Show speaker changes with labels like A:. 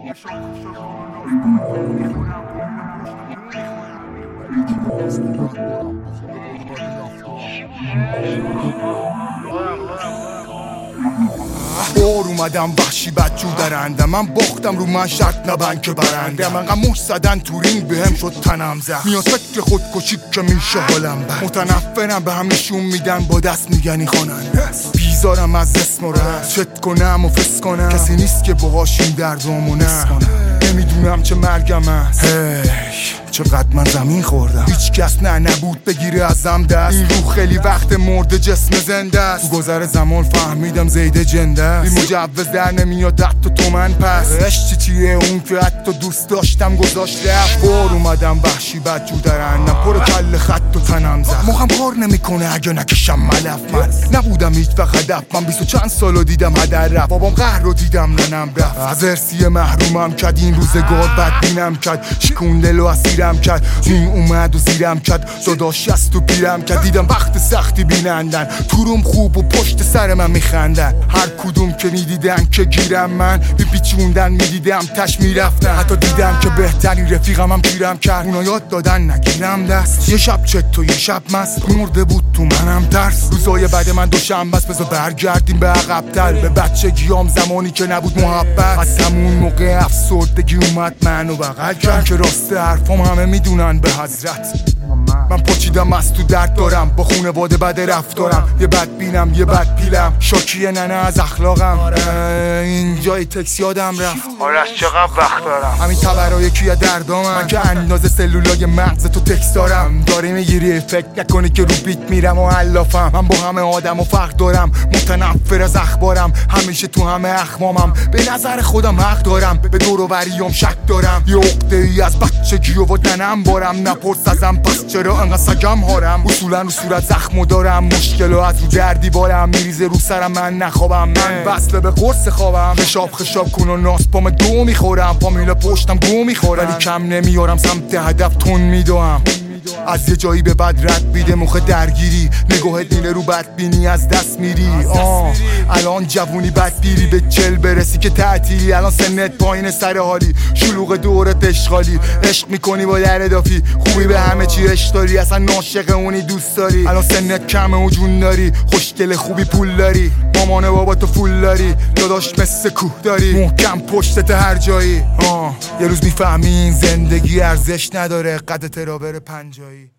A: بار اومدم وحشی بدجور درنده، من باختم رو من شرط نبند که برنده. من قموش زدن تو رینگ بهم شد تنم زد، میاد فکر خودکشی که میشه حالم بد. متنفرم به همیشون میدن با دست میگنی خواننده، بیزارم از اسم و رس، چت کنم و فس کنم، کسی نیست که باهاش این دردامو نس کنم. نمیدونم چه مرگم است، چقدر من زمین خوردم، هیچ کس نبود بگیره ازم دست. این روح خیلی وقت مرده جسم زنده است، تو گذر زمان فهمیدم زیده جنده است. بی مجوز در نمیاد حتی تو من پس، عشق چیه اون که حتی دوست داشتم گذاشت رفت. بار اومدم وحشی بدجور درندم، پر کل خط و تنم زد. موهم کار نمیکنه اگه نکشم ملف، من نبودم هیچ وقت هدف، من 20 چند سالو دیدم هدر رفت. بابام قهر رو دیدم ننم رفت، از ارسی محرومم کد. این روزگار بدبینم کد، شکون دل و اسیرم کد. این اومد و زیرم کد، داداش از تو پیرم کد. دیدم وقت سختی بینندن، توروم خوب و پشت سر من میخندن. هر کدوم که میدیدن که گیرم من بیپیچوندن، میدیدم تش میرفتن. حتی دیدم که بهترین رفیقم هم گیرم کرد، اونا یاد دادن نگیرم دست. یه شب چت و یه شب مست، مرده بود تو منم ترس. روزای بعد من دوشنبه است، بذار برگردیم به عقب‌تر، به بچگیام زمانی که نبود محبت. از همون موقع افسردگی اومد منو بغل کرد، که راست حرفام همه میدونن به حضرت. من پاچیدم از تو درد دارم، با خونواده بد رفتارم. یه بد بینم یه بد پیلم، شاکیه ننه از اخلاقم. اینجای تکس یادم رفت،
B: آره از چقدر وقت دارم.
A: همین تبرای کیه دردامم، من که اندازه سلولای مغز تو تکس دارم. داری میگیری فکر نکنی که رو بیت میرم و علافم. من با همه آدم و فرق دارم، متنفر از اخبارم. همیشه تو همه اخمامم، به نظر خودم حق دارم. به دور و بریام شک دارم، یه عقده ای از بچگی و تنم بارم. نپرس ازم پس چرا انقدر سگم هارم. اصولا رو صورت زخمو دارم، مشکلو از رو دردی بارم. میریزه رو سرم من نخوابم، من وصله به قرص خوابم. خشاب کن و ناس پام دو میخورم، پامیل پشتم گو میخورم. ولی کم نمیارم سمت هدف تون میدوام. از یه جایی به بعد رد بیده موقع درگیری، نگاهت میره رو بدبینی از دست میری. الان جوونی بدبیری به 40 برسی که تعطیلی. الان سنت پایین سر حالی، شلوغ دورت اشغالی. عشق میکنی با در اضافی، خوبی به همه چی عشق داری. اصلا ناشق اونی دوست داری. الان سنت کمه و جون داری، خوشگل خوبی پول داری. مامان بابا تو فول داری، داداش مثل کوه داری. محکم پشتت هر جایی. یه روز میفهمی این زندگی ارزش نداره، قدت را بره پنجایی.